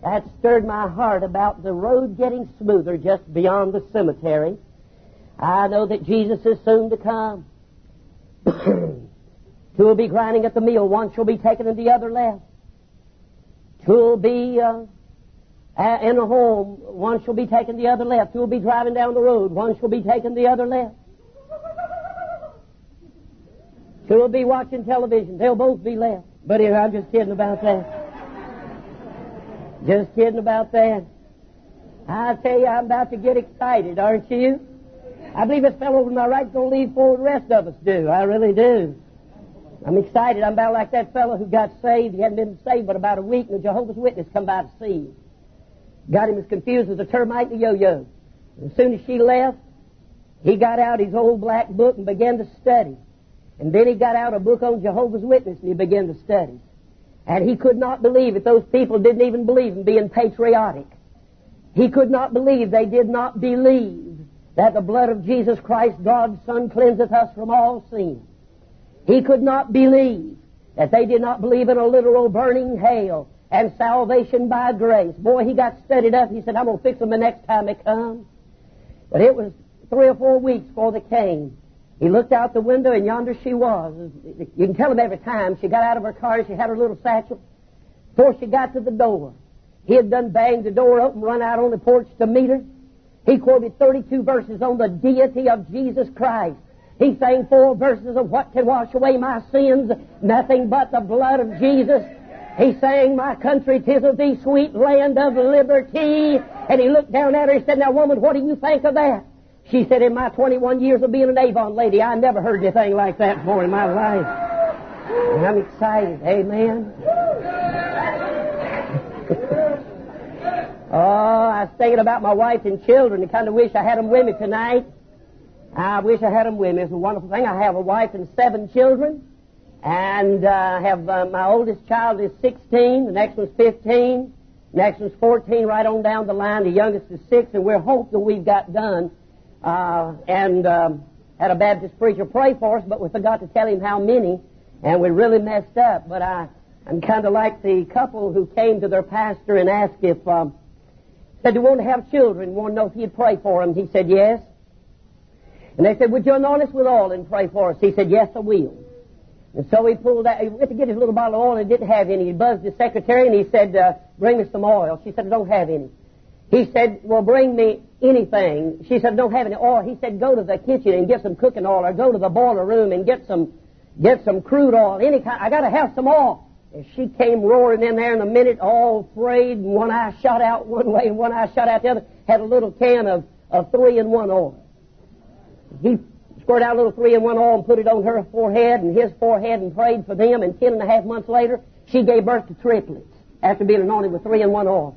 that stirred my heart about the road getting smoother just beyond the cemetery. I know that Jesus is soon to come. Two will be grinding at the mill. One shall be taken and the other left. Two will be in a home. One shall be taken, the other left. Two will be driving down the road. One shall be taken, the other left. Two will be watching television. They'll both be left. But I'm just kidding about that. Just kidding about that. I tell you, I'm about to get excited, aren't you? I believe this fellow over to my right is going to lead before the rest of us do. I really do. I'm excited. I'm about like that fellow who got saved. He hadn't been saved but about a week, and the Jehovah's Witness come by to see him. Got him as confused as a termite and a yo-yo. As soon as she left, he got out his old black book and began to study. And then he got out a book on Jehovah's Witness and he began to study. And he could not believe it. Those people didn't even believe in being patriotic. He could not believe they did not believe that the blood of Jesus Christ, God's Son, cleanseth us from all sin. He could not believe that they did not believe in a literal burning hell and salvation by grace. Boy, he got studied up. He said, I'm going to fix them the next time they come. But it was 3 or 4 weeks before they came. He looked out the window, and yonder she was. You can tell him every time. She got out of her car, she had her little satchel. Before she got to the door, he had done banged the door open, run out on the porch to meet her. He quoted 32 verses on the deity of Jesus Christ. He sang 4 verses of what can wash away my sins, nothing but the blood of Jesus. He sang, my country, 'tis of thee, sweet land of liberty. And he looked down at her and said, now, woman, what do you think of that? She said, in my 21 years of being an Avon lady, I never heard anything like that before in my life. And I'm excited. Amen. Oh, I was thinking about my wife and children and kind of wish I had them with me tonight. I wish I had them with me. It's a wonderful thing. I have a wife and 7 children. And I have my oldest child is 16. The next one's 15. The next one's 14 right on down the line. The youngest is 6. And we're hoping we got done. Had a Baptist preacher pray for us, but we forgot to tell him how many, and we really messed up. But I'm kind of like the couple who came to their pastor and asked if, said they want to have children, want to know if he'd pray for them. He said, yes. And they said, would you anoint us with oil and pray for us? He said, yes, I will. And so he pulled out, he went to get his little bottle of oil and didn't have any. He buzzed his secretary and he said, bring me some oil. She said, I don't have any. He said, well, bring me anything. She said, I don't have any oil. He said, go to the kitchen and get some cooking oil, or go to the boiler room and get some crude oil, any kind. I got to have some oil. And she came roaring in there in a minute, all afraid, and one eye shot out one way and one eye shot out the other, had a little can of 3-in-1 oil. He squirted out a little 3-in-1 oil and put it on her forehead and his forehead and prayed for them, and 10.5 months later, she gave birth to triplets after being anointed with 3-in-1 oil.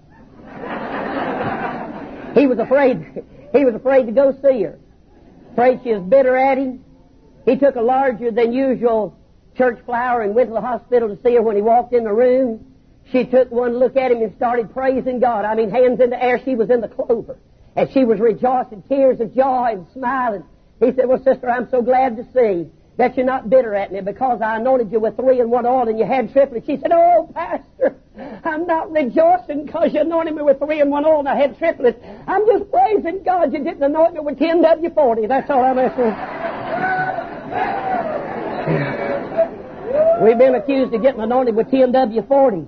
He was afraid to go see her. Afraid she was bitter at him. He took a larger than usual church flower and went to the hospital to see her. When he walked in the room, she took one look at him and started praising God. I mean, hands in the air. She was in the clover. And she was rejoicing, tears of joy and smiling. He said, well, sister, I'm so glad to see that you're not bitter at me because I anointed you with 3-in-1 oil and you had triplets. She said, oh, Pastor, I'm not rejoicing because you anointed me with 3-in-1 oil and I had triplets. I'm just praising God you didn't anoint me with 10W40. That's all I'm asking. We've been accused of getting anointed with 10W40.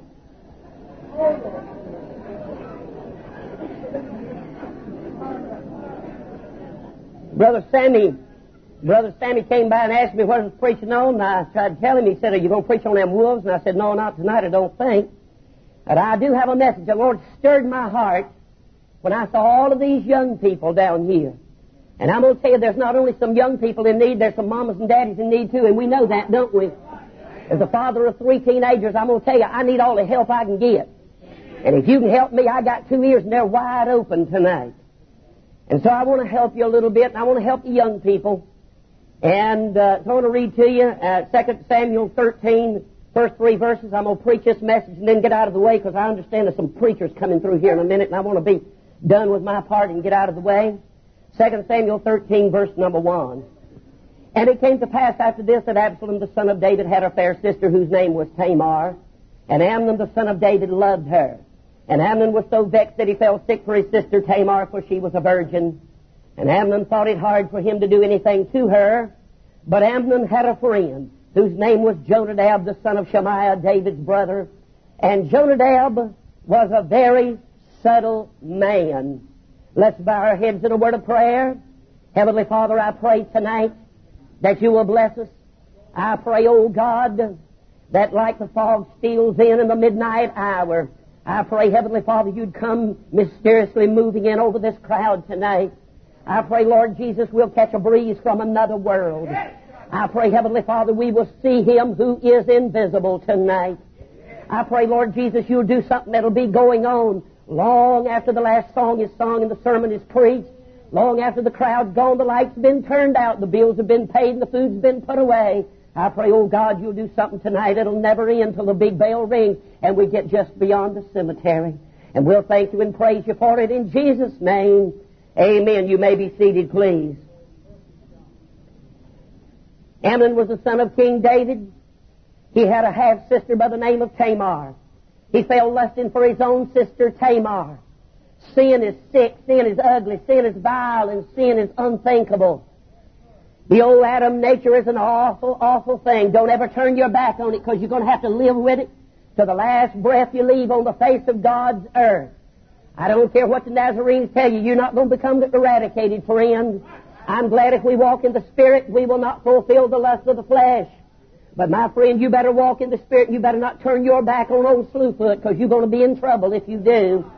Brother Sammy came by and asked me what I was preaching on, and I tried to tell him. He said, are you going to preach on them wolves? And I said, no, not tonight, I don't think. But I do have a message. The Lord stirred my heart when I saw all of these young people down here. And I'm going to tell you, there's not only some young people in need, there's some mamas and daddies in need too, and we know that, don't we? As the father of 3 teenagers, I'm going to tell you, I need all the help I can get. And if you can help me, I got 2 ears and they're wide open tonight. And so I want to help you a little bit, and I want to help the young people. And so I want to read to you 2 Samuel 13, first 3 verses. I'm going to preach this message and then get out of the way because I understand there's some preachers coming through here in a minute, and I want to be done with my part and get out of the way. 2 Samuel 13, verse number 1. And it came to pass after this that Absalom the son of David had a fair sister whose name was Tamar, and Amnon the son of David loved her. And Amnon was so vexed that he fell sick for his sister Tamar, for she was a virgin. And Amnon thought it hard for him to do anything to her. But Amnon had a friend whose name was Jonadab, the son of Shemaiah, David's brother. And Jonadab was a very subtle man. Let's bow our heads in a word of prayer. Heavenly Father, I pray tonight that you will bless us. I pray, oh God, that like the fog steals in the midnight hour, I pray, Heavenly Father, you'd come mysteriously moving in over this crowd tonight. I pray, Lord Jesus, we'll catch a breeze from another world. I pray, Heavenly Father, we will see Him who is invisible tonight. I pray, Lord Jesus, you'll do something that'll be going on long after the last song is sung and the sermon is preached, long after the crowd's gone, the lights been turned out, the bills have been paid, and the food's been put away. I pray, oh God, you'll do something tonight that'll never end till the big bell rings and we get just beyond the cemetery. And we'll thank you and praise you for it in Jesus' name. Amen. You may be seated, please. Amnon was the son of King David. He had a half-sister by the name of Tamar. He fell lusting for his own sister Tamar. Sin is sick, sin is ugly, sin is vile, and sin is unthinkable. The old Adam nature is an awful, awful thing. Don't ever turn your back on it, because you're going to have to live with it to the last breath you leave on the face of God's earth. I don't care what the Nazarenes tell you, you're not going to become eradicated, friend. I'm glad if we walk in the Spirit, we will not fulfill the lust of the flesh. But my friend, you better walk in the Spirit, and you better not turn your back on old Slewfoot, because you're going to be in trouble if you do.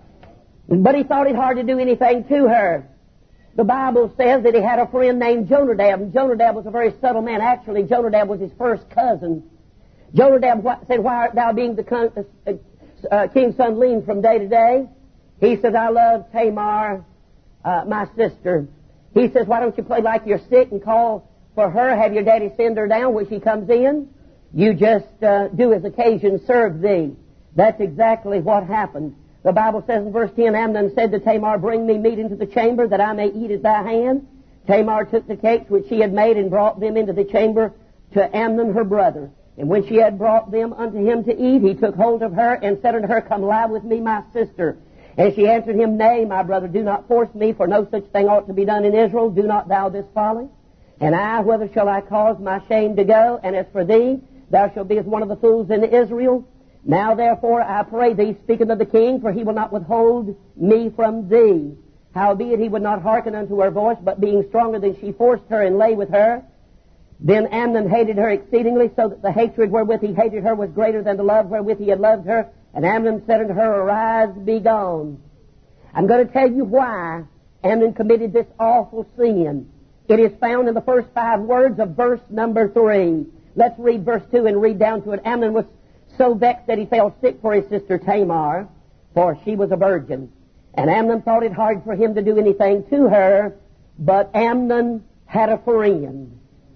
But he thought it hard to do anything to her. The Bible says that he had a friend named Jonadab, and Jonadab was a very subtle man. Actually, Jonadab was his first cousin. Jonadab said, "Why art thou being the king's son lean from day to day?" He says, "I love Tamar, my sister." He says, "Why don't you play like you're sick and call for her? Have your daddy send her down when she comes in? You just do as occasion serve thee." That's exactly what happened. The Bible says in verse 10, Amnon said to Tamar, "Bring me meat into the chamber, that I may eat at thy hand." Tamar took the cakes which she had made and brought them into the chamber to Amnon her brother. And when she had brought them unto him to eat, he took hold of her and said unto her, "Come lie with me, my sister." And she answered him, "Nay, my brother, do not force me, for no such thing ought to be done in Israel. Do not thou this folly? And I, whither shall I cause my shame to go? And as for thee, thou shalt be as one of the fools in Israel. Now therefore I pray thee, speaking of the king, for he will not withhold me from thee." Howbeit he would not hearken unto her voice, but being stronger than she, forced her and lay with her. Then Amnon hated her exceedingly, so that the hatred wherewith he hated her was greater than the love wherewith he had loved her. And Amnon said unto her, "Arise, be gone." I'm going to tell you why Amnon committed this awful sin. It is found in the first 5 words of verse number 3. Let's read verse 2 and read down to it. Amnon was so vexed that he fell sick for his sister Tamar, for she was a virgin. And Amnon thought it hard for him to do anything to her, but Amnon had a friend.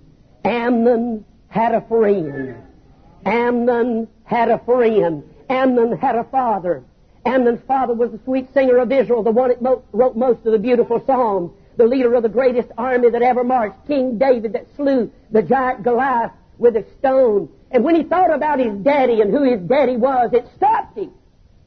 Amnon had a friend. Amnon had a friend. Amnon had a father. Amnon's father was the sweet singer of Israel, the one that wrote most of the beautiful psalms, the leader of the greatest army that ever marched, King David, that slew the giant Goliath with a stone. And when he thought about his daddy and who his daddy was, it stopped him.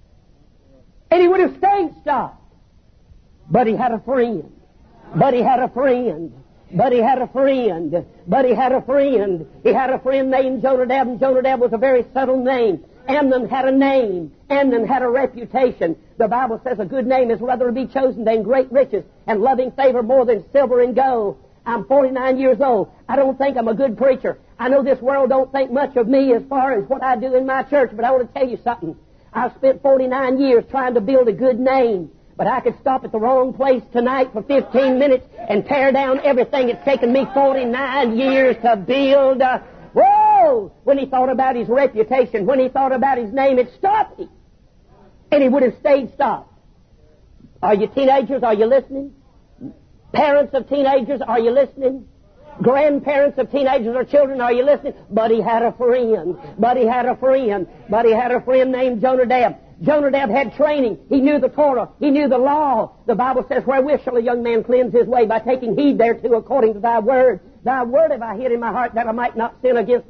And he would have stayed stopped. But he had a friend. But he had a friend. But he had a friend. But he had a friend. He had a friend named Jonadab, and Jonadab was a very subtle name. Amnon had a name. Amnon had a reputation. The Bible says a good name is rather to be chosen than great riches, and loving favor more than silver and gold. I'm 49 years old. I don't think I'm a good preacher. I know this world don't think much of me as far as what I do in my church, but I want to tell you something. I've spent 49 years trying to build a good name, but I could stop at the wrong place tonight for 15 minutes and tear down everything it's taken me 49 years to build. Whoa! When he thought about his reputation, when he thought about his name, it stopped him. And he would have stayed stopped. Are you teenagers? Are you listening? Parents of teenagers, are you listening? Grandparents of teenagers or children, are you listening? But he had a friend. But he had a friend. But he had a friend named Jonadab. Jonadab had training. He knew the Torah. He knew the law. The Bible says, "Wherewith shall a young man cleanse his way? By taking heed thereto according to thy word. Thy word have I hid in my heart, that I might not sin against thee."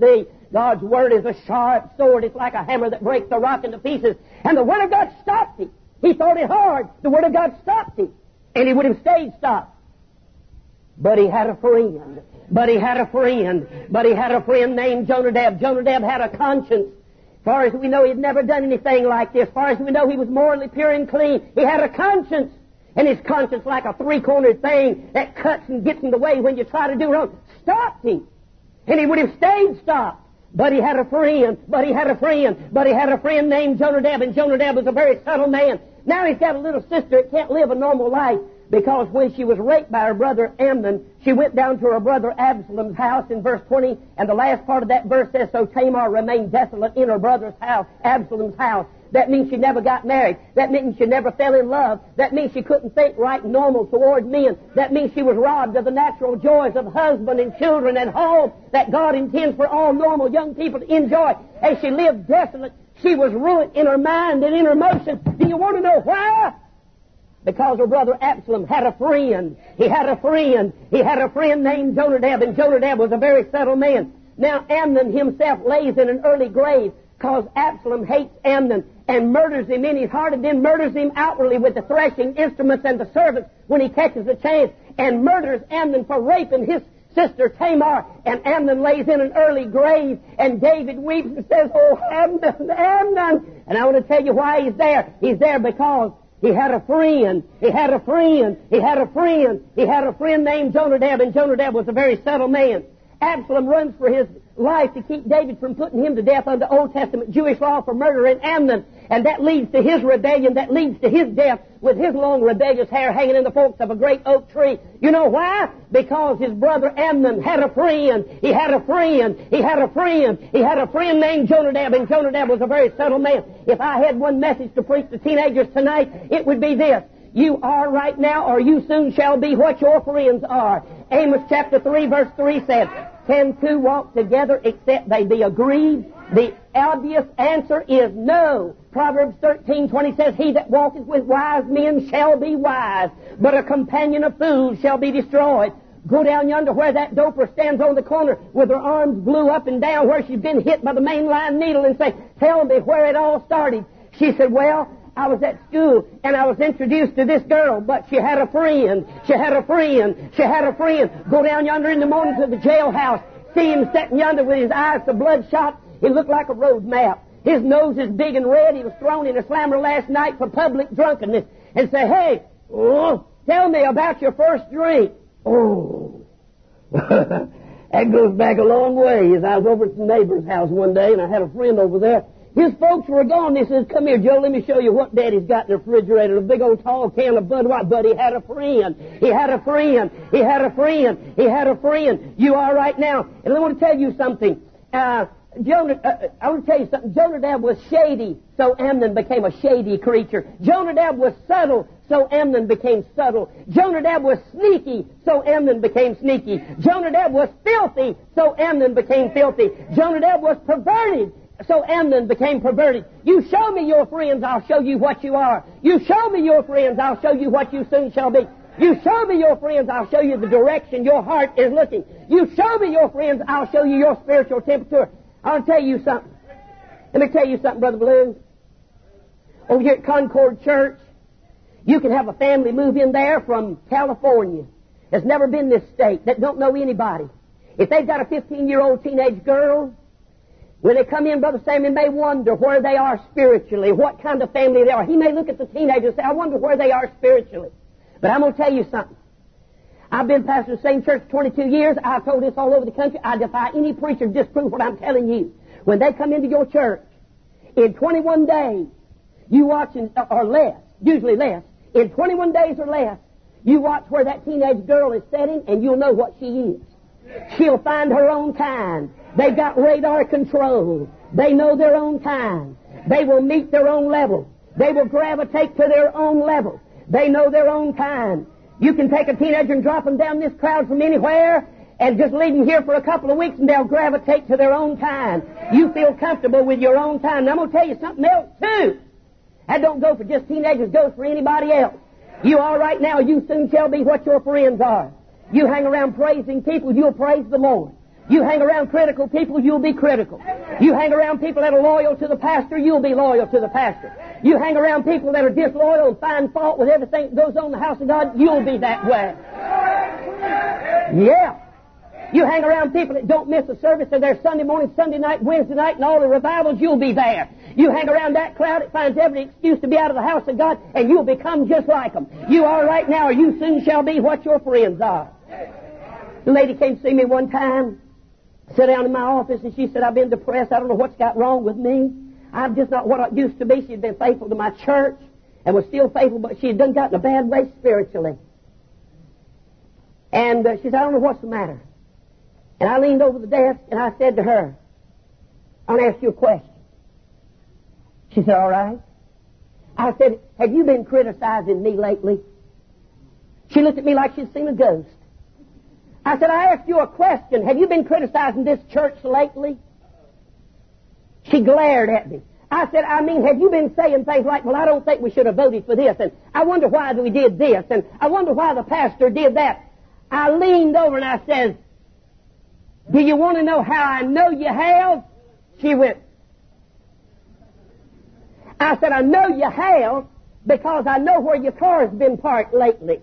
God's Word is a sharp sword. It's like a hammer that breaks the rock into pieces. And the Word of God stopped him. He thought it hard. The Word of God stopped him. And he would have stayed stopped. But he had a friend. But he had a friend named Jonadab. Jonadab had a conscience. As far as we know, he'd never done anything like this. As far as we know, he was morally pure and clean. He had a conscience. And his conscience, like a three-cornered thing that cuts and gets in the way when you try to do wrong, stopped him. And he would have stayed stopped. But he had a friend named Jonadab, and Jonadab was a very subtle man. Now he's got a little sister that can't live a normal life, because when she was raped by her brother Amnon, she went down to her brother Absalom's house in verse 20, and the last part of that verse says, so Tamar remained desolate in her brother's house, Absalom's house. That means she never got married. That means she never fell in love. That means she couldn't think right and normal toward men. That means she was robbed of the natural joys of husband and children and home that God intends for all normal young people to enjoy. As she lived desolate, she was ruined in her mind and in her emotions. Do you want to know why? Because her brother Absalom had a friend. He had a friend named Jonadab, and Jonadab was a very subtle man. Now Amnon himself lays in an early grave because Absalom hates Amnon and murders him in his heart, and then murders him outwardly with the threshing instruments and the servants when he catches a chance, and murders Amnon for raping his sister Tamar. And Amnon lays in an early grave, and David weeps and says, oh, Amnon, Amnon. And I want to tell you why he's there. He's there because he had a friend. He had a friend named Jonadab, and Jonadab was a very subtle man. Absalom runs for his life to keep David from putting him to death under Old Testament Jewish law for murdering Amnon. And that leads to his rebellion. That leads to his death with his long rebellious hair hanging in the forks of a great oak tree. You know why? Because his brother Amnon had a friend. He had a friend named Jonadab, and Jonadab was a very subtle man. If I had one message to preach to teenagers tonight, it would be this. You are right now, or you soon shall be what your friends are. Amos chapter 3 verse 3 says, can two walk together except they be agreed? The obvious answer is no. Proverbs 13:20 says, he that walketh with wise men shall be wise, but a companion of fools shall be destroyed. Go down yonder where that doper stands on the corner with her arms blew up and down where she's been hit by the mainline needle and say, tell me where it all started. She said, well, I was at school and I was introduced to this girl, but she had a friend. Go down yonder in the morning to the jailhouse. See him sitting yonder with his eyes so bloodshot. He looked like a road map. His nose is big and red. He was thrown in a slammer last night for public drunkenness. And say, hey, tell me about your first drink. Oh, that goes back a long way. As I was over at the neighbor's house one day, and I had a friend over there. His folks were gone. He says, come here, Joe, let me show you what Daddy's got in the refrigerator. A big old tall can of Bud White. But he had a friend. You are right now. And I want to tell you something. Jonadab was shady, so Amnon became a shady creature. Jonadab was subtle, so Amnon became subtle. Jonadab was sneaky, so Amnon became sneaky. Jonadab was filthy, so Amnon became filthy. Jonadab was perverted, so Amnon became perverted. You show me your friends, I'll show you what you are. You show me your friends, I'll show you what you soon shall be. You show me your friends, I'll show you the direction your heart is looking. You show me your friends, I'll show you your spiritual temperature. I'll tell you something. Let me tell you something, Brother Blue. Over here at Concord Church, you can have a family move in there from California that's never been in this state, that don't know anybody. If they've got a 15-year-old teenage girl, when they come in, Brother Samuel may wonder where they are spiritually, what kind of family they are. He may look at the teenager and say, I wonder where they are spiritually. But I'm going to tell you something. I've been pastor of the same church for 22 years. I've told this all over the country. I defy any preacher to disprove what I'm telling you. When they come into your church, in 21 days, you watch, or less, usually less, in 21 days or less, you watch where that teenage girl is sitting, and you'll know what she is. She'll find her own kind. They've got radar control. They know their own kind. They will meet their own level. They will gravitate to their own level. They know their own kind. You can take a teenager and drop them down this crowd from anywhere and just leave them here for a couple of weeks and they'll gravitate to their own kind. You feel comfortable with your own kind. And I'm going to tell you something else too. That don't go for just teenagers, goes for anybody else. You are right now, you soon shall be what your friends are. You hang around praising people, you'll praise the Lord. You hang around critical people, you'll be critical. You hang around people that are loyal to the pastor, you'll be loyal to the pastor. You hang around people that are disloyal and find fault with everything that goes on in the house of God, you'll be that way. Yeah. You hang around people that don't miss a service, and they're Sunday morning, Sunday night, Wednesday night, and all the revivals, you'll be there. You hang around that crowd that finds every excuse to be out of the house of God, and you'll become just like them. You are right now, or you soon shall be what your friends are. The lady came to see me one time, sat down in my office, and she said, I've been depressed. I don't know what's got wrong with me. I'm just not what I used to be. She had been faithful to my church and was still faithful, but she had done gotten a bad way spiritually. And she said, I don't know what's the matter. And I leaned over the desk and I said to her, I want to ask you a question. She said, all right. I said, have you been criticizing me lately? She looked at me like she'd seen a ghost. I said, I asked you a question. Have you been criticizing this church lately? She glared at me. I said, have you been saying things like, well, I don't think we should have voted for this, and I wonder why we did this, and I wonder why the pastor did that. I leaned over and I said, do you want to know how I know you have? She went. I said, I know you have because I know where your car's been parked lately.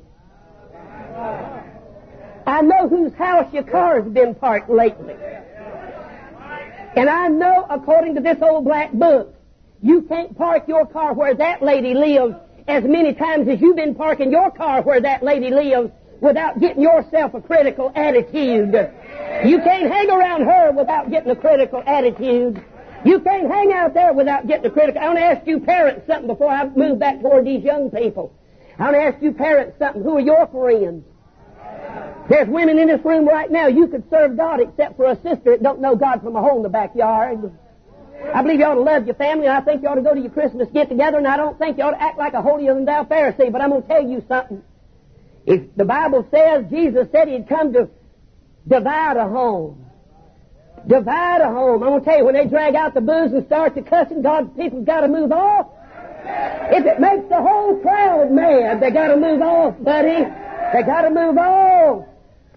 I know whose house your car's been parked lately. And I know, according to this old black book, you can't park your car where that lady lives as many times as you've been parking your car where that lady lives without getting yourself a critical attitude. You can't hang around her without getting a critical attitude. You can't hang out there without getting a critical. I want to ask you parents something before I move back toward these young people. I want to ask you parents something. Who are your friends? There's women in this room right now. You could serve God except for a sister that don't know God from a hole in the backyard. I believe you ought to love your family, and I think you ought to go to your Christmas get-together, and I don't think you ought to act like a holier-than-thou Pharisee, but I'm going to tell you something. If the Bible says, Jesus said He'd come to divide a home. Divide a home. I'm going to tell you, when they drag out the booze and start to cussing, God's people's got to move off. If it makes the whole crowd mad, they got to move off, buddy. They got to move off.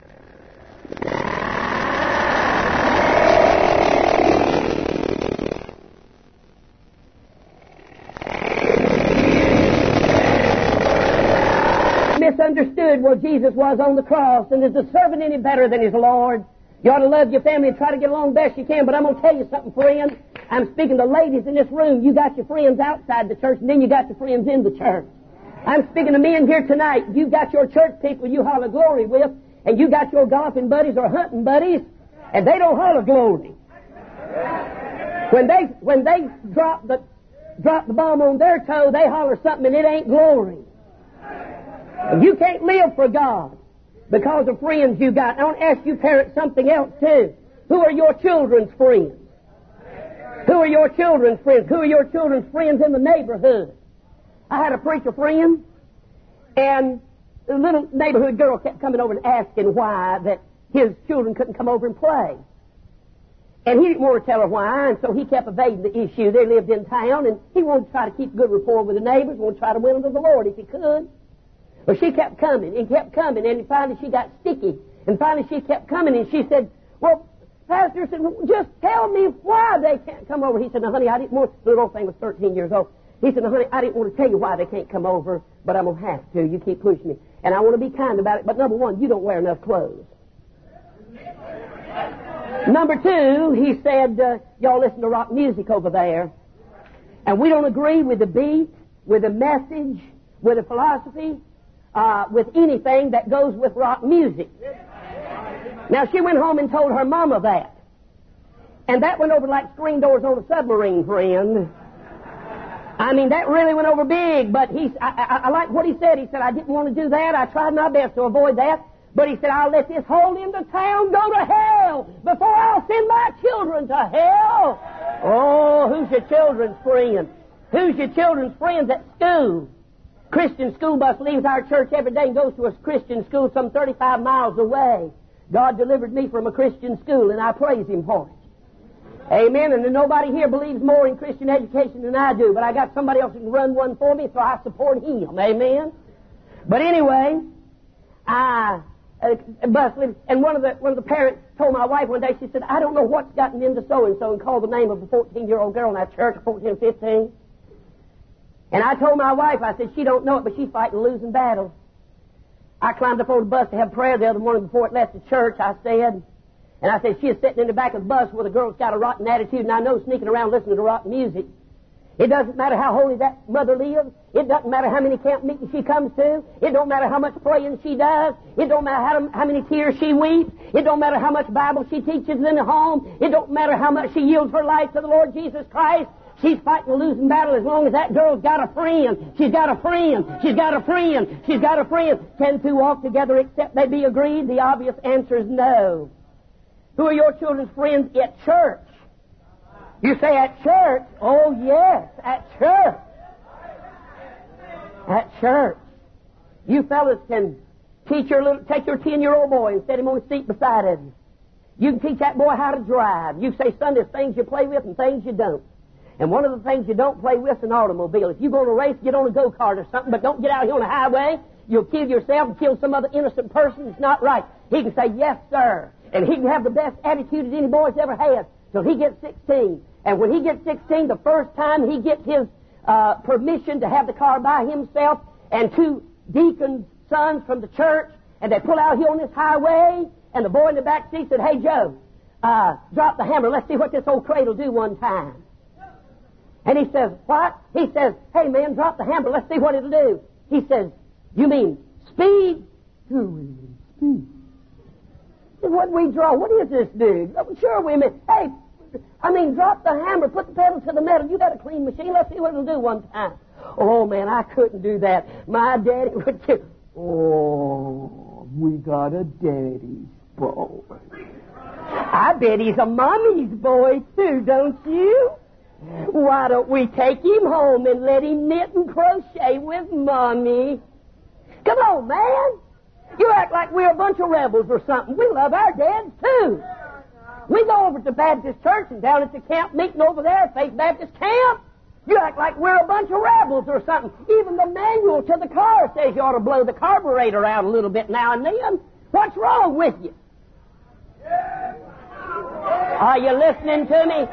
Misunderstood where Jesus was on the cross, and is the servant any better than his Lord? You ought to love your family and try to get along best you can, but I'm going to tell you something, friend. I'm speaking to ladies in this room. You got your friends outside the church, and then you got your friends in the church. I'm speaking to men here tonight. You got your church people you holler glory with, and you got your golfing buddies or hunting buddies, and they don't holler glory. When they drop the bomb on their toe, they holler something, and it ain't glory. And you can't live for God because of friends you got. I want to ask you parents something else too. Who are your children's friends? Who are your children's friends? Who are your children's friends in the neighborhood? I had a preacher friend, and a little neighborhood girl kept coming over and asking why that his children couldn't come over and play. And he didn't want to tell her why, and so he kept evading the issue. They lived in town, and he wanted to try to keep good rapport with the neighbors, wanted to try to win them to the Lord if he could. But she kept coming, and finally she got sticky. And finally she kept coming, and she said, well, Pastor said, just tell me why they can't come over. He said, now, honey, I didn't want, the little thing was 13 years old. He said, now, honey, I didn't want to tell you why they can't come over, but I'm going to have to. You keep pushing me. And I want to be kind about it, but number one, you don't wear enough clothes. Number two, he said, y'all listen to rock music over there, and we don't agree with the beat, with the message, with the philosophy, with anything that goes with rock music. Now, she went home and told her mama that. And that went over like screen doors on a submarine, friend. I mean, that really went over big, but I like what he said. He said, I didn't want to do that. I tried my best to avoid that. But he said, I'll let this whole end of town go to hell before I'll send my children to hell. Oh, who's your children's friend? Who's your children's friends at school? Christian school bus leaves our church every day and goes to a Christian school some 35 miles away. God delivered me from a Christian school, and I praise Him for it. Amen. And nobody here believes more in Christian education than I do, but I got somebody else who can run one for me, so I support him. Amen. But anyway, bus. And one of the parents told my wife one day, she said, I don't know what's gotten into so-and-so, and called the name of a 14-year-old girl in that church, 14, 15. And I told my wife, I said, she don't know it, but she's fighting a losing battle. I climbed up on the bus to have prayer the other morning before it left the church, I said. And I said, she is sitting in the back of the bus where the girl's got a rotten attitude, and I know sneaking around listening to rotten music. It doesn't matter how holy that mother lives. It doesn't matter how many camp meetings she comes to. It don't matter how much praying she does. It don't matter how many tears she weeps. It don't matter how much Bible she teaches in the home. It don't matter how much she yields her life to the Lord Jesus Christ. She's fighting a losing battle as long as that girl's got a friend. She's got a friend. She's got a friend. She's got a friend. Can two walk together except they be agreed? The obvious answer is no. Who are your children's friends at church? You say at church? Oh, yes, at church. At church. You fellas can take your 10-year-old boy and set him on a seat beside him. You can teach that boy how to drive. You say, son, there's things you play with and things you don't. And one of the things you don't play with is an automobile. If you go to a race, get on a go-kart or something, but don't get out here on the highway. You'll kill yourself and kill some other innocent person. It's not right. He can say, yes, sir. And he can have the best attitude that any boy's ever had till he gets 16. And when he gets 16, the first time he gets his permission to have the car by himself and two deacons' sons from the church, and they pull out here on this highway, and the boy in the back seat said, hey, Joe, drop the hammer. Let's see what this old crate will do one time. And he says, what? He says, hey, man, drop the hammer. Let's see what it'll do. He says, you mean speed? Speed. What we draw? What is this, dude? Sure, we mean, hey, drop the hammer, put the pedal to the metal. You got a clean machine. Let's see what it'll do one time. Oh, man, I couldn't do that. My daddy would kill. Oh, we got a daddy's boy. I bet he's a mommy's boy, too, don't you? Why don't we take him home and let him knit and crochet with Mommy? Come on, man. You act like we're a bunch of rebels or something. We love our dads, too. We go over to Baptist church and down at the camp meeting over there at Faith Baptist Camp. You act like we're a bunch of rebels or something. Even the manual to the car says you ought to blow the carburetor out a little bit now and then. What's wrong with you? Are you listening to me?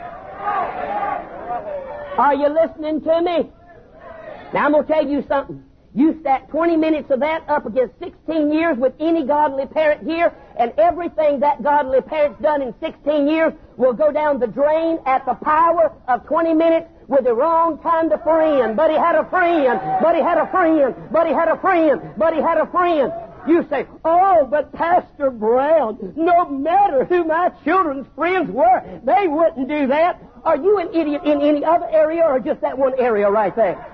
Are you listening to me? Now I'm going to tell you something. You stack 20 minutes of that up against 16 years with any godly parent here, and everything that godly parent's done in 16 years will go down the drain at the power of 20 minutes with the wrong kind of friend. But he had a friend. But he had a friend. But he had a friend. But he had a friend. You say, oh, but Pastor Brown, no matter who my children's friends were, they wouldn't do that. Are you an idiot in any other area or just that one area right there?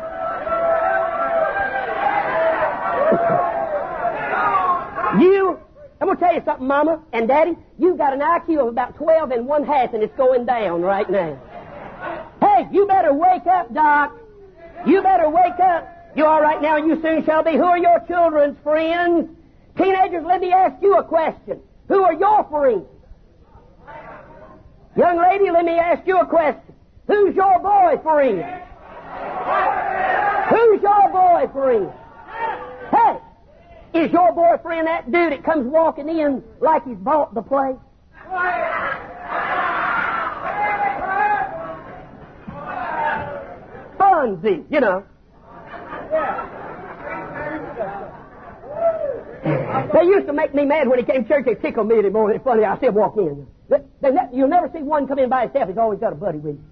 I'm going to tell you something, Mama and Daddy. You've got an IQ of about 12 and 1/2, and it's going down right now. Hey, you better wake up, Doc. You better wake up. You all right now, and you soon shall be. Who are your children's friends? Teenagers, let me ask you a question. Who are your friends? Young lady, let me ask you a question. Who's your boyfriend? Who's your boyfriend? Hey! Is your boyfriend that dude that comes walking in like he's bought the place? Fonzie, you know. They used to make me mad when he came to church. They tickled me anymore. It's funny, I still walk in. You'll never see one come in by himself. He's always got a buddy with him.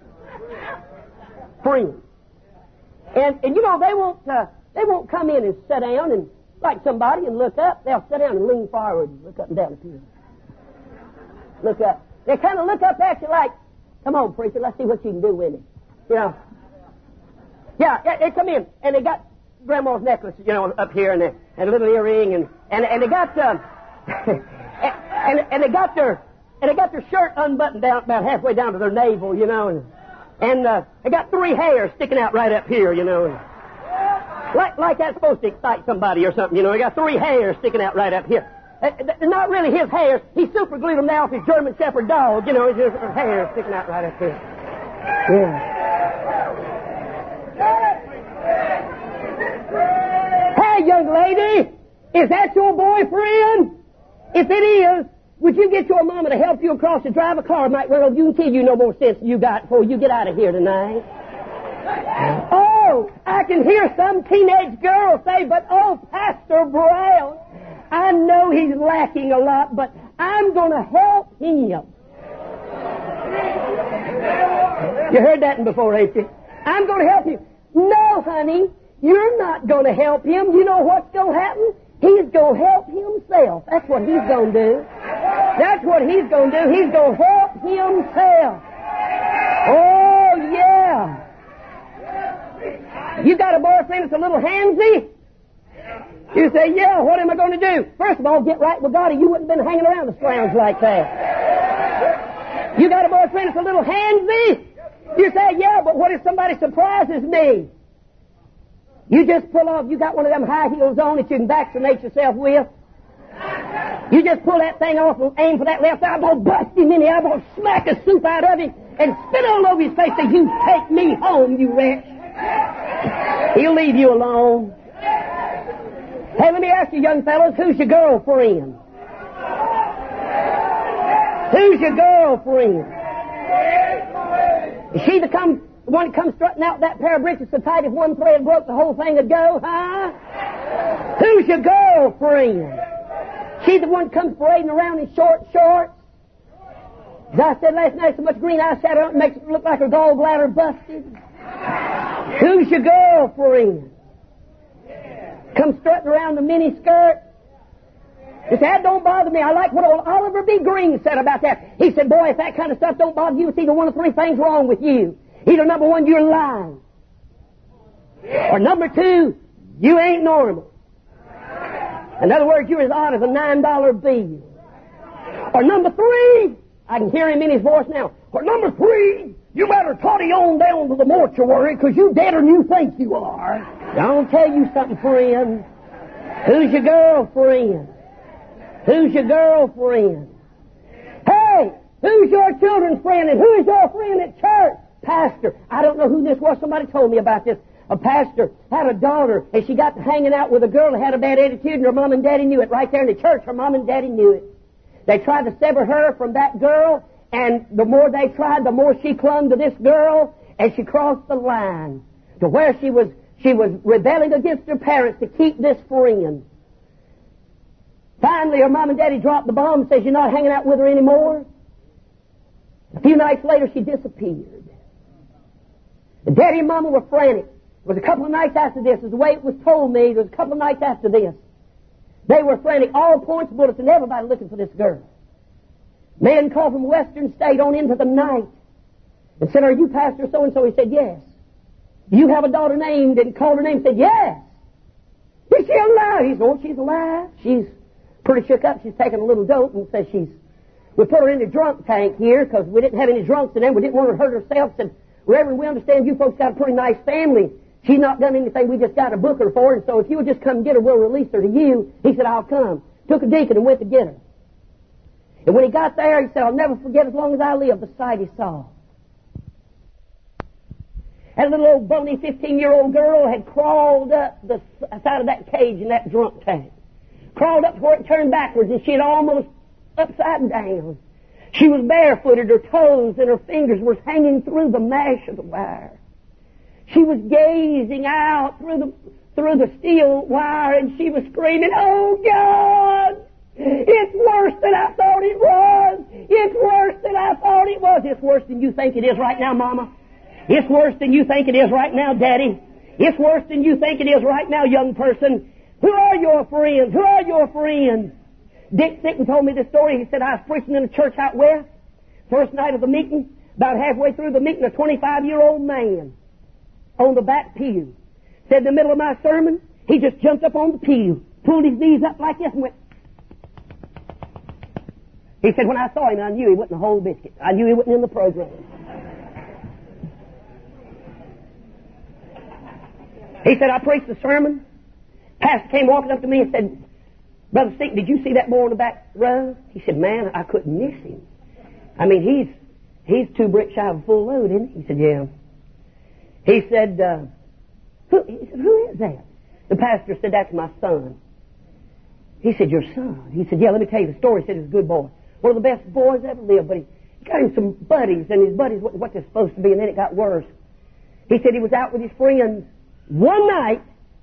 Friend. And you know, they won't come in and sit down and like somebody and look up. They'll sit down and lean forward and look up and down at you. Look up. They kind of look up at you like, come on, preacher, let's see what you can do with him. You know. Yeah, they come in and they got grandma's necklace, you know, up here and a little earring and they got and they got their shirt unbuttoned down about halfway down to their navel, you know, and they got 3 hairs sticking out right up here, you know. Like that's supposed to excite somebody or something, you know. He got 3 hairs sticking out right up here. They're not really his hairs. He super glued them down off his German Shepherd dog, you know. His hairs sticking out right up here. Yeah. Hey, young lady, Is that your boyfriend? If it is, would you get your mama to help you across to drive a car? Might run over you and tell you no more sense than you got before you get out of here tonight. Oh, I can hear some teenage girl say, but oh, Pastor Brown, I know he's lacking a lot, but I'm going to help him. You heard that before, ain't you? I'm going to help him. No, honey, you're not going to help him. You know what's going to happen? He's going to help himself. That's what he's going to do. That's what he's going to do. He's going to help himself. Oh, yeah. You got a boyfriend that's a little handsy? You say, yeah, what am I going to do? First of all, get right with God or you wouldn't have been hanging around the scrounge like that. You got a boyfriend that's a little handsy? You say, yeah, but what if somebody surprises me? You just pull off, you got one of them high heels on that you can vaccinate yourself with. You just pull that thing off and aim for that left eye. I'm going to bust him in the eye. I'm going to smack the soup out of him and spit all over his face and say, you take me home, you wretch. He'll leave you alone. Hey, let me ask you, young fellas, who's your girlfriend? Who's your girlfriend? Is she the one that comes strutting out with that pair of breeches so tight if one thread broke, the whole thing would go, huh? Who's your girlfriend? She's the one that comes parading around in short shorts. As I said last night, so much green eyeshadow on it makes it look like her gallbladder busted. Who's your girlfriend? Comes strutting around the mini skirt. He said, that don't bother me. I like what old Oliver B. Green said about that. He said, boy, if that kind of stuff don't bother you, it's either one of three things wrong with you. Either number one, you're lying. Or number two, you ain't normal. In other words, you're as odd as a $9 bill. Or number three, I can hear him in his voice now. Or number three, you better toddy on down to the mortuary because you deader than you think you are. I'll tell you something, friend. Who's your girlfriend? Who's your girlfriend? Hey, who's your children's friend and who's your friend at church? Pastor. I don't know who this was. Somebody told me about this. A pastor had a daughter and she got to hanging out with a girl that had a bad attitude and her mom and daddy knew it. Right there in the church, her mom and daddy knew it. They tried to sever her from that girl, and the more they tried, the more she clung to this girl, and she crossed the line to where she was rebelling against her parents to keep this friend. Finally, her mom and daddy dropped the bomb and says, you're not hanging out with her anymore. A few nights later, she disappeared. The daddy and mama were frantic. It was a couple of nights after this, as the way it was told me, it was a couple of nights after this. They were frantic, all points, bullets, and everybody looking for this girl. Man called from Western State on into the night and said, are you Pastor so-and-so? He said, yes. Do you have a daughter named? And called her name and said, yes. Is she alive? He said, oh, she's alive. She's pretty shook up. She's taking a little dope and says we put her in the drunk tank here because we didn't have any drunks in there. We didn't want her to hurt herself. Said, Reverend, we understand you folks got a pretty nice family. She's not done anything. We just got to book her for her. And so if you would just come get her, we'll release her to you. He said, I'll come. Took a deacon and went to get her. And when he got there, he said, I'll never forget as long as I live the sight he saw. That little old bony 15-year-old girl had crawled up the side of that cage in that drunk tank. Crawled up to where it turned backwards, and she had almost upside down. She was barefooted, her toes and her fingers were hanging through the mesh of the wire. She was gazing out through the steel wire, and she was screaming, oh, God! It's worse than I thought it was! It's worse than I thought it was! It's worse than you think it is right now, Mama. It's worse than you think it is right now, Daddy. It's worse than you think it is right now, young person. Who are your friends? Who are your friends? Dick Sitton told me this story. He said, I was preaching in a church out west. First night of the meeting, about halfway through the meeting, a 25-year-old man on the back pew. Said in the middle of my sermon, he just jumped up on the pew, pulled his knees up like this and went. He said, when I saw him, I knew he wasn't a whole biscuit. I knew he wasn't in the program. He said, I preached the sermon. Pastor came walking up to me and said, Brother Stinky, did you see that boy on the back row? He said, man, I couldn't miss him. I mean, he's 2 bricks shy of a full load, isn't he? He said, yeah. He said, who is that? The pastor said, that's my son. He said, your son? He said, yeah, let me tell you the story. He said, he's a good boy. One of the best boys ever lived, but he got him some buddies, and his buddies what they're supposed to be, and then it got worse. He said he was out with his friends one night,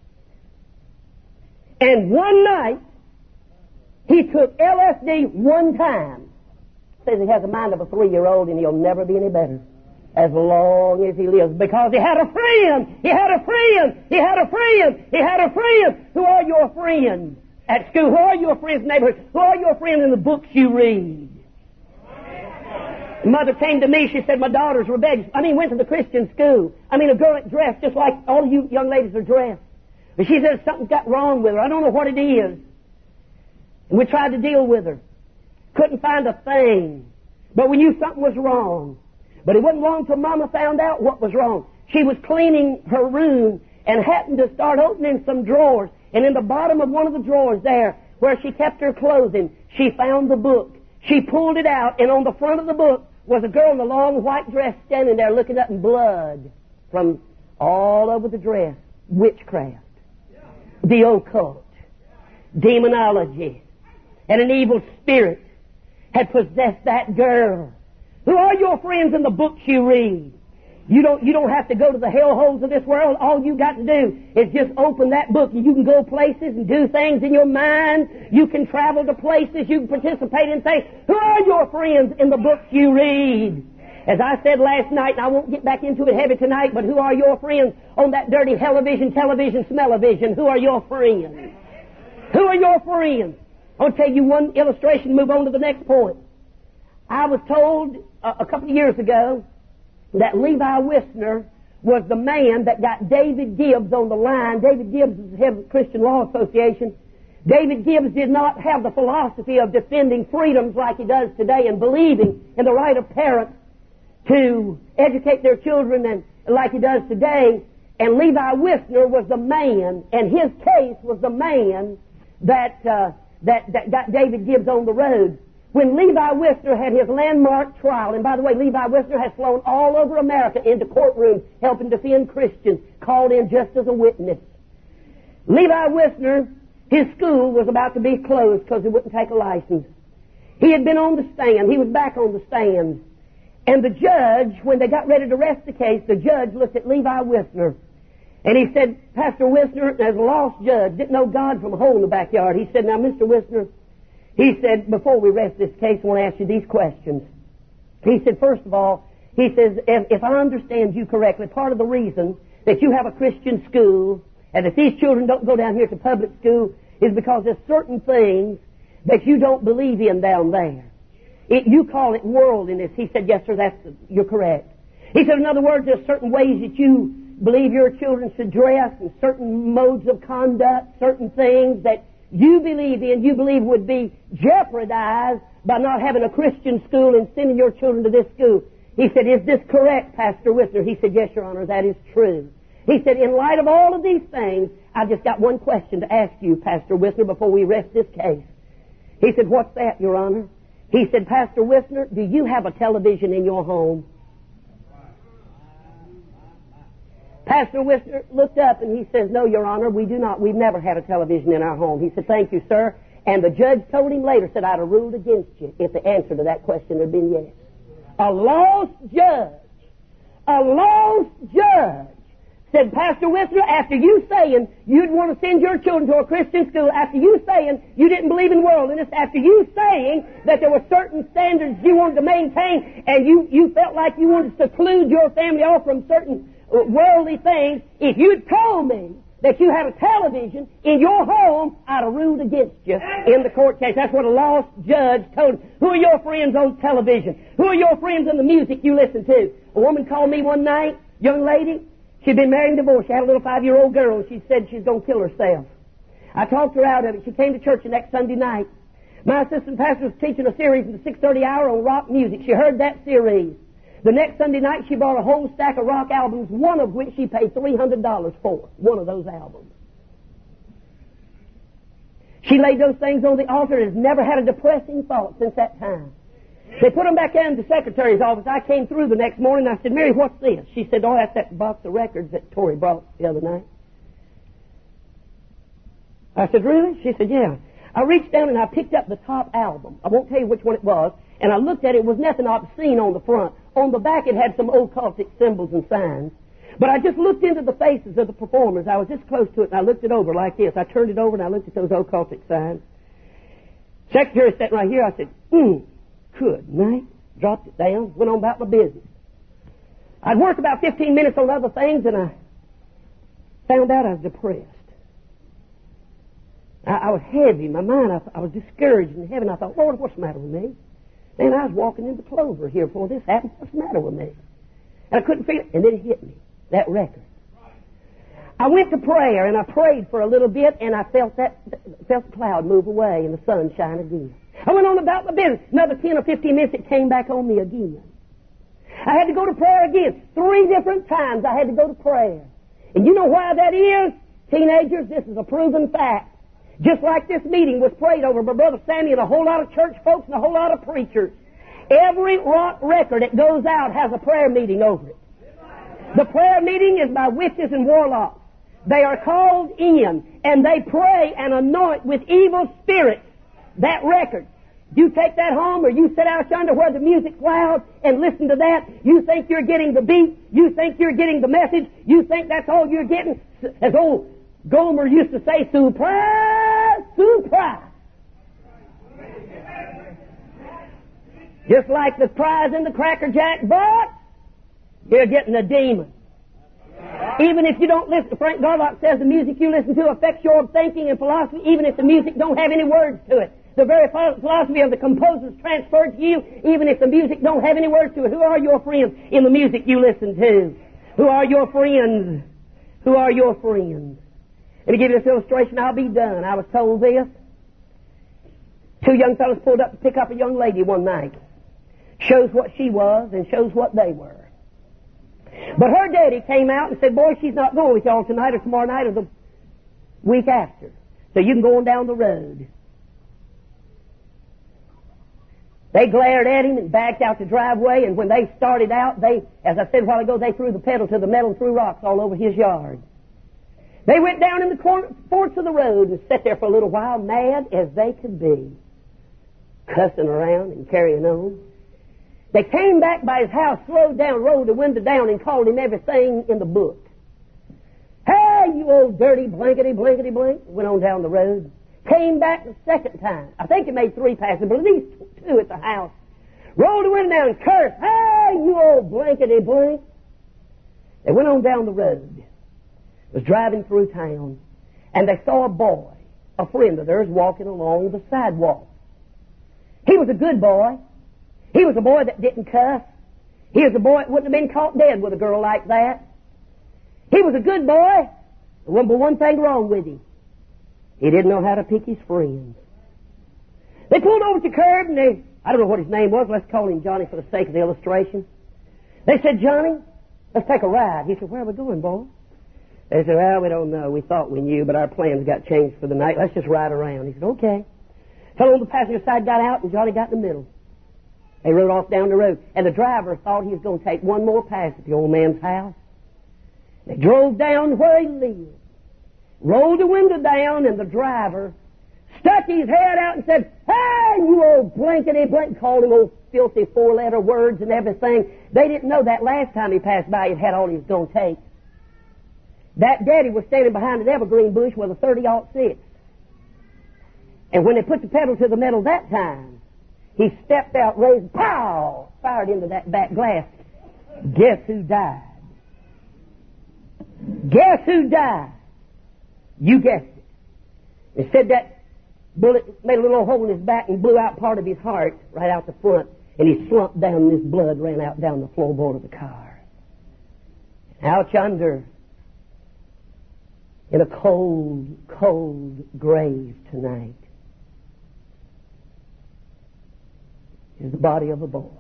and one night he took LSD one time. Says he has the mind of a 3-year-old, and he'll never be any better as long as he lives, because he had a friend. He had a friend. He had a friend. He had a friend. Who are your friends at school? Who are your friends in the neighborhood? Who are your friends in the books you read? Mother came to me, she said, my daughter's rebellious. Went to the Christian school. A girl that dressed just like all you young ladies are dressed. And she said something's got wrong with her. I don't know what it is. And we tried to deal with her. Couldn't find a thing. But we knew something was wrong. But it wasn't long till Mama found out what was wrong. She was cleaning her room and happened to start opening some drawers. And in the bottom of one of the drawers there, where she kept her clothing, she found the book. She pulled it out, and on the front of the book was a girl in a long white dress standing there looking up in blood from all over the dress. Witchcraft, the occult, demonology, and an evil spirit had possessed that girl. Who are your friends in the books you read? You don't have to go to the hellholes of this world. All you got to do is just open that book, and you can go places and do things in your mind. You can travel to places. You can participate in things. Who are your friends in the books you read? As I said last night, and I won't get back into it heavy tonight, but who are your friends on that dirty television, smell-o-vision? Who are your friends? Who are your friends? I'll tell you one illustration, move on to the next point. I was told a couple of years ago that Levi Wisner was the man that got David Gibbs on the line. David Gibbs is the head of the Christian Law Association. David Gibbs did not have the philosophy of defending freedoms like he does today and believing in the right of parents to educate their children and like he does today. And Levi Wisner was the man, and his case was the man that got David Gibbs on the road. When Levi Wisner had his landmark trial, and by the way, Levi Wisner has flown all over America into courtrooms helping defend Christians, called in just as a witness. Levi Wisner, his school was about to be closed because he wouldn't take a license. He had been on the stand. He was back on the stand. And the judge, when they got ready to arrest the case, the judge looked at Levi Wisner, and he said, Pastor Wisner, as a lost judge, didn't know God from a hole in the backyard. He said, now, Mr. Wisner, he said, before we rest this case, I want to ask you these questions. He said, first of all, he says, if I understand you correctly, part of the reason that you have a Christian school and that these children don't go down here to public school is because there's certain things that you don't believe in down there. You call it worldliness. He said, yes, sir, you're correct. He said, in other words, there's certain ways that you believe your children should dress and certain modes of conduct, certain things that you believe would be jeopardized by not having a Christian school and sending your children to this school. He said, is this correct, Pastor Wisner? He said, yes, Your Honor, that is true. He said, in light of all of these things, I've just got one question to ask you, Pastor Wisner, before we rest this case. He said, what's that, Your Honor? He said, Pastor Wisner, do you have a television in your home? Pastor Wisner looked up and he says, no, Your Honor, we do not. We've never had a television in our home. He said, thank you, sir. And the judge told him later, said, I'd have ruled against you if the answer to that question had been yes. A lost judge said, Pastor Wisner, after you saying you'd want to send your children to a Christian school, after you saying you didn't believe in worldliness, after you saying that there were certain standards you wanted to maintain, and you felt like you wanted to seclude your family off from certain worldly things, if you'd told me that you had a television in your home, I'd have ruled against you in the court case. That's what a lost judge told him. Who are your friends on television? Who are your friends in the music you listen to? A woman called me one night, young lady. She'd been married and divorced. She had a little 5-year-old girl, and she said she's going to kill herself. I talked her out of it. She came to church the next Sunday night. My assistant pastor was teaching a series in the 6:30 hour on rock music. She heard that series. The next Sunday night, she bought a whole stack of rock albums, one of which she paid $300 for, one of those albums. She laid those things on the altar and has never had a depressing thought since that time. They put them back in the secretary's office. I came through the next morning and I said, Mary, what's this? She said, oh, that's that box of records that Tori brought the other night. I said, really? She said, yeah. I reached down and I picked up the top album. I won't tell you which one it was. And I looked at it. It was nothing obscene on the front. On the back it had some occultic symbols and signs. But I just looked into the faces of the performers. I was this close to it and I looked it over like this. I turned it over and I looked at those occultic signs. Secretary sitting right here. I said, good night. Dropped it down. Went on about my business. I'd worked about 15 minutes on other things and I found out I was depressed. I was heavy. My mind, I was discouraged in heaven. I thought, Lord, what's the matter with me? Man, I was walking into clover here before this happened. What's the matter with me? And I couldn't figure it. And then it hit me, that record. I went to prayer and I prayed for a little bit and I felt the cloud move away and the sun shine again. I went on about my business. Another 10 or 15 minutes, it came back on me again. I had to go to prayer again. 3 different times I had to go to prayer. And you know why that is? Teenagers, this is a proven fact. Just like this meeting was prayed over by Brother Sammy and a whole lot of church folks and a whole lot of preachers. Every rock record that goes out has a prayer meeting over it. The prayer meeting is by witches and warlocks. They are called in and they pray and anoint with evil spirits that record. You take that home or you sit out yonder where the music's loud and listen to that. You think you're getting the beat. You think you're getting the message. You think that's all you're getting. As old Gomer used to say, surprise, surprise. Just like the prize in the Cracker Jack box, you're getting a demon. Even if you don't listen, Frank Garlock says the music you listen to affects your thinking and philosophy, even if the music don't have any words to it. The very philosophy of the composer is transferred to you, even if the music don't have any words to it. Who are your friends in the music you listen to? Who are your friends? Who are your friends? Let me give you this illustration. I'll be done. I was told this. 2 young fellows pulled up to pick up a young lady one night. Shows what she was and shows what they were. But her daddy came out and said, boy, she's not going with y'all tonight or tomorrow night or the week after. So you can go on down the road. They glared at him and backed out the driveway, and when they started out, as I said a while ago, they threw the pedal to the metal and threw rocks all over his yard. They went down in the forks of the road and sat there for a little while, mad as they could be, cussing around and carrying on. They came back by his house, slowed down, rolled the window down, and called him everything in the book. Hey, you old dirty blankety, blankety, blank. Went on down the road. Came back the second time. I think he made 3 passes, but at least 2 at the house. Rolled the window down and cursed. Hey, you old blankety, blank. They went on down the road. Was driving through town, and they saw a boy, a friend of theirs, walking along the sidewalk. He was a good boy. He was a boy that didn't cuss. He was a boy that wouldn't have been caught dead with a girl like that. He was a good boy. There wasn't but one thing wrong with him. He didn't know how to pick his friends. They pulled over to the curb, and I don't know what his name was. Let's call him Johnny for the sake of the illustration. They said, Johnny, let's take a ride. He said, where are we going, boy? They said, well, we don't know. We thought we knew, but our plans got changed for the night. Let's just ride around. He said, okay. Fellow on the passenger side got out, and Johnny got in the middle. They rode off down the road, and the driver thought he was going to take one more pass at the old man's house. They drove down where he lived, rolled the window down, and the driver stuck his head out and said, hey, you old blankety blank, called him old filthy 4-letter words and everything. They didn't know that last time he passed by, he'd had all he was going to take. That daddy was standing behind an evergreen bush with a 30-06. And when they put the pedal to the metal that time, he stepped out, raised, pow, fired into that back glass. Guess who died? Guess who died? You guessed it. They said that bullet made a little hole in his back and blew out part of his heart right out the front, and he slumped down and his blood ran out down the floorboard of the car. Out yonder, in a cold, cold grave tonight, is the body of a boy.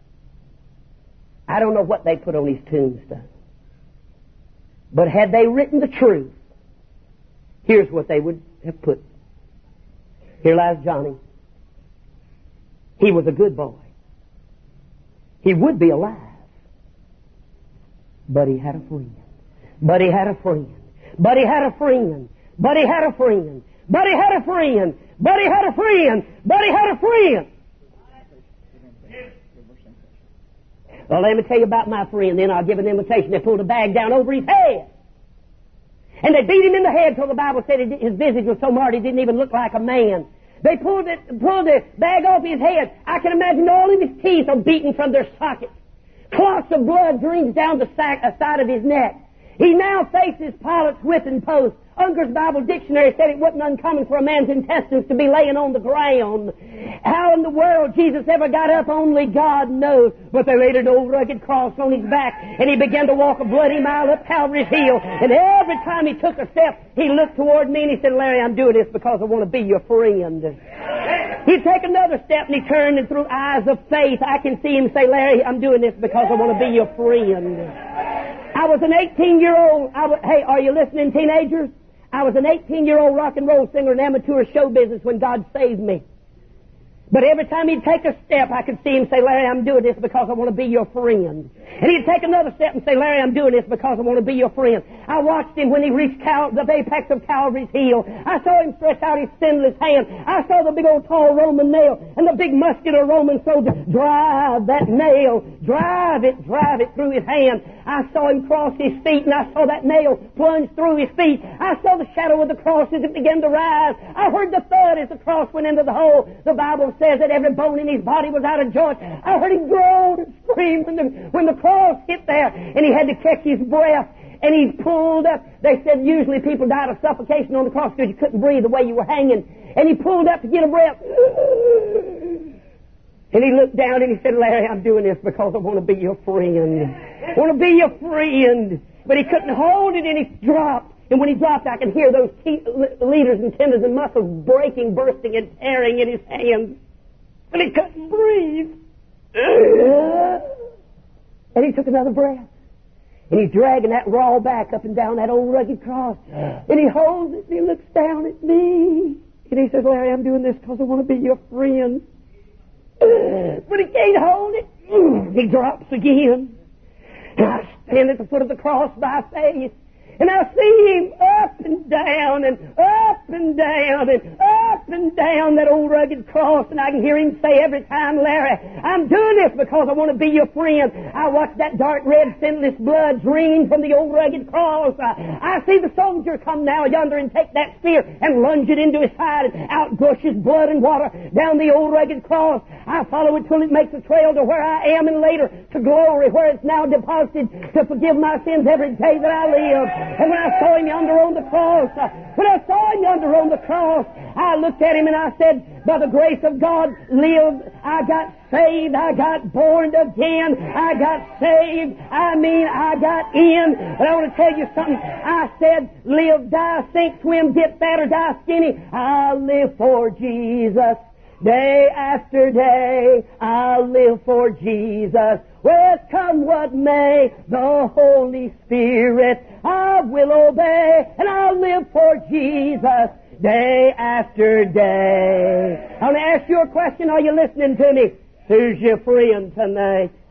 I don't know what they put on his tombstone. But had they written the truth, here's what they would have put. Here lies Johnny. He was a good boy. He would be alive. But he had a friend. But he had a friend. But he had a friend. But he had a friend. But he had a friend. Buddy had a friend. Buddy had a friend. Well, let me tell you about my friend, then I'll give an invitation. They pulled a bag down over his head. And they beat him in the head till the Bible said his visage was so marred he didn't even look like a man. They pulled the bag off his head. I can imagine all of his teeth are beaten from their sockets. Clots of blood drains down the side of his neck. He now faces Pilate's whipping post. Unger's Bible Dictionary said it wasn't uncommon for a man's intestines to be laying on the ground. How in the world Jesus ever got up, only God knows. But they laid an old rugged cross on his back, and he began to walk a bloody mile up Calvary's hill. And every time he took a step, he looked toward me and he said, Larry, I'm doing this because I want to be your friend. He'd take another step and he turned, and through eyes of faith, I can see him say, Larry, I'm doing this because I want to be your friend. I was an 18-year-old. Hey, are you listening, teenagers? I was an 18-year-old rock and roll singer in amateur show business when God saved me. But every time he'd take a step, I could see him say, Larry, I'm doing this because I want to be your friend. And he'd take another step and say, Larry, I'm doing this because I want to be your friend. I watched him when he reached the apex of Calvary's hill. I saw him stretch out his sinless hand. I saw the big old tall Roman nail and the big muscular Roman soldier drive that nail, drive it through his hand. I saw him cross his feet, and I saw that nail plunge through his feet. I saw the shadow of the cross as it began to rise. I heard the thud as the cross went into the hole. The Bible says that every bone in his body was out of joint. I heard him groan and scream when the cross hit there, and he had to catch his breath. And he pulled up. They said usually people died of suffocation on the cross because you couldn't breathe the way you were hanging. And he pulled up to get a breath. And he looked down and he said, Larry, I'm doing this because I want to be your friend. I want to be your friend. But he couldn't hold it, and he dropped. And when he dropped, I could hear those leaders and tendons and muscles breaking, bursting, and tearing in his hands. And he couldn't breathe. And he took another breath. And he's dragging that raw back up and down that old rugged cross. And he holds it, and he looks down at me. And he says, Larry, I'm doing this because I want to be your friend. But he can't hold it. He drops again. And I stand at the foot of the cross by faith. And I see him up and down and up and down and up and down that old rugged cross. And I can hear him say every time, Larry, I'm doing this because I want to be your friend. I watch that dark red sinless blood drain from the old rugged cross. I see the soldier come now yonder and take that spear and lunge it into his side, and out gushes blood and water down the old rugged cross. I follow it till it makes a trail to where I am, and later to glory, where it's now deposited to forgive my sins every day that I live. And when I saw him yonder on the cross, I looked at him and I said, by the grace of God, live. I got saved. I got born again. I got saved. I got in. But I want to tell you something. I said, live, die, sink, swim, get fat or die skinny. I'll live for Jesus. Day after day, I'll live for Jesus. Well, come what may, the Holy Spirit I will obey, and I'll live for Jesus day after day. I want to ask you a question. Are you listening to me? Who's your friend tonight?